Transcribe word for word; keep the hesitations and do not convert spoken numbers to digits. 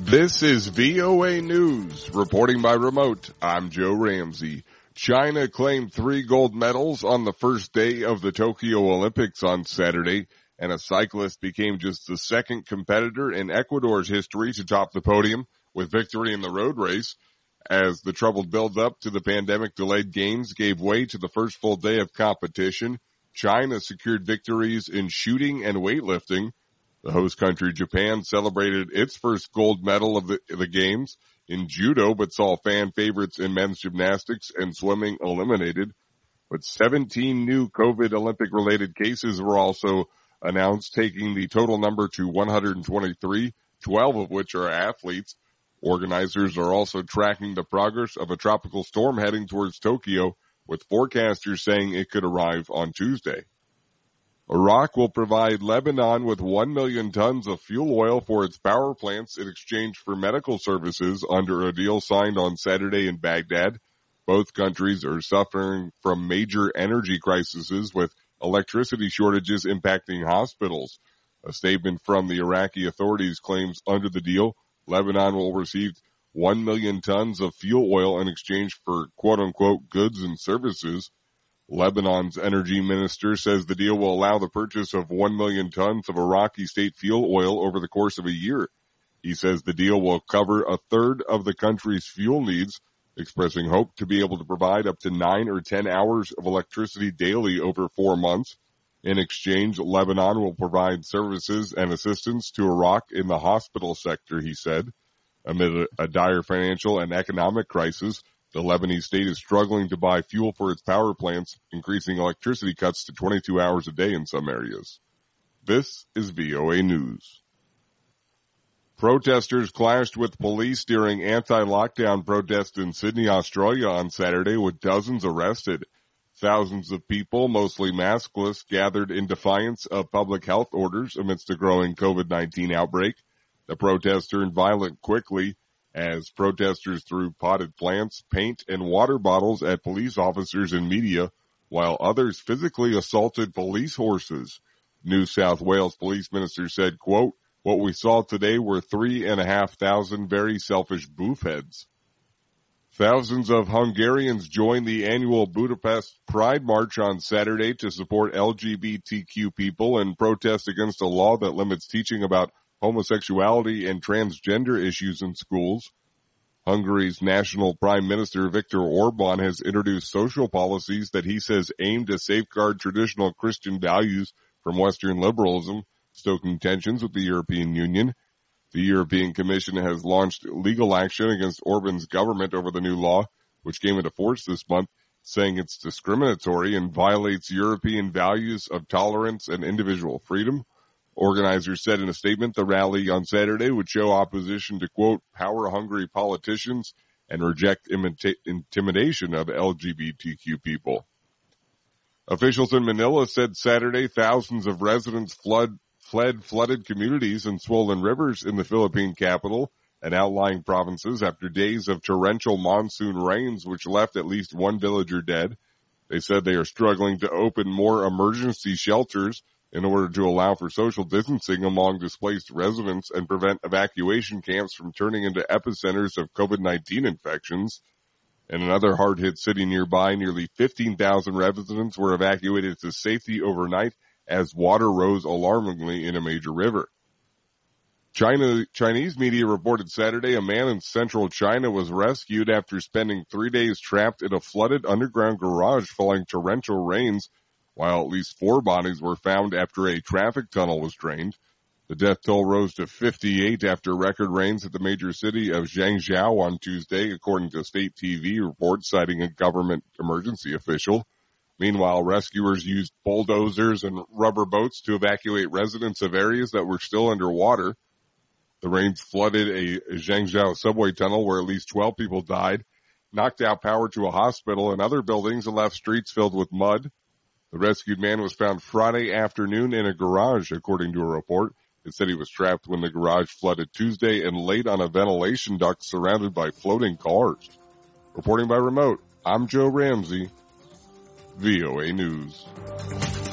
This is V O A News. Reporting by remote, I'm Joe Ramsey. China claimed three gold medals on the first day of the Tokyo Olympics on Saturday, and a cyclist became just the second competitor in Ecuador's history to top the podium with victory in the road race. As the troubled build-up to the pandemic-delayed games gave way to the first full day of competition, China secured victories in shooting and weightlifting. The host country, Japan, celebrated its first gold medal of the, the games in judo, but saw fan favorites in men's gymnastics and swimming eliminated. But seventeen new COVID Olympic-related cases were also announced, taking the total number to one hundred twenty-three, twelve of which are athletes. Organizers are also tracking the progress of a tropical storm heading towards Tokyo, with forecasters saying it could arrive on Tuesday. Iraq will provide Lebanon with one million tons of fuel oil for its power plants in exchange for medical services under a deal signed on Saturday in Baghdad. Both countries are suffering from major energy crises, with electricity shortages impacting hospitals. A statement from the Iraqi authorities claims under the deal, Lebanon will receive one million tons of fuel oil in exchange for quote-unquote goods and services. Lebanon's energy minister says the deal will allow the purchase of one million tons of Iraqi state fuel oil over the course of a year. He says the deal will cover a third of the country's fuel needs, expressing hope to be able to provide up to nine or ten hours of electricity daily over four months. In exchange, Lebanon will provide services and assistance to Iraq in the hospital sector, he said. Amid a, a dire financial and economic crisis, the Lebanese state is struggling to buy fuel for its power plants, increasing electricity cuts to twenty-two hours a day in some areas. This is V O A News. Protesters clashed with police during anti-lockdown protests in Sydney, Australia on Saturday, with dozens arrested. Thousands of people, mostly maskless, gathered in defiance of public health orders amidst a growing COVID nineteen outbreak. The protests turned violent quickly as protesters threw potted plants, paint, and water bottles at police officers and media, while others physically assaulted police horses. New South Wales police minister said, quote, "What we saw today were three and a half thousand very selfish boofheads." Thousands of Hungarians joined the annual Budapest Pride March on Saturday to support L G B T Q people and protest against a law that limits teaching about homosexuality and transgender issues in schools. Hungary's national prime minister Viktor Orban has introduced social policies that he says aim to safeguard traditional Christian values from Western liberalism, stoking tensions with the European Union. The European Commission has launched legal action against Orban's government over the new law, which came into force this month, saying it's discriminatory and violates European values of tolerance and individual freedom. Organizers said in a statement the rally on Saturday would show opposition to, quote, power-hungry politicians and reject imita- intimidation of L G B T Q people. Officials in Manila said Saturday thousands of residents flood, fled flooded communities and swollen rivers in the Philippine capital and outlying provinces after days of torrential monsoon rains which left at least one villager dead. They said they are struggling to open more emergency shelters in order to allow for social distancing among displaced residents and prevent evacuation camps from turning into epicenters of COVID nineteen infections. In another hard-hit city nearby, nearly fifteen thousand residents were evacuated to safety overnight as water rose alarmingly in a major river. China, Chinese media reported Saturday a man in central China was rescued after spending three days trapped in a flooded underground garage following torrential rains, while at least four bodies were found after a traffic tunnel was drained. The death toll rose to fifty-eight after record rains at the major city of Zhangzhou on Tuesday, according to state T V reports citing a government emergency official. Meanwhile, rescuers used bulldozers and rubber boats to evacuate residents of areas that were still underwater. The rains flooded a Zhangzhou subway tunnel where at least twelve people died, knocked out power to a hospital and other buildings, and left streets filled with mud. The rescued man was found Friday afternoon in a garage, according to a report. It said he was trapped when the garage flooded Tuesday and laid on a ventilation duct surrounded by floating cars. Reporting by remote, I'm Joe Ramsey, V O A News.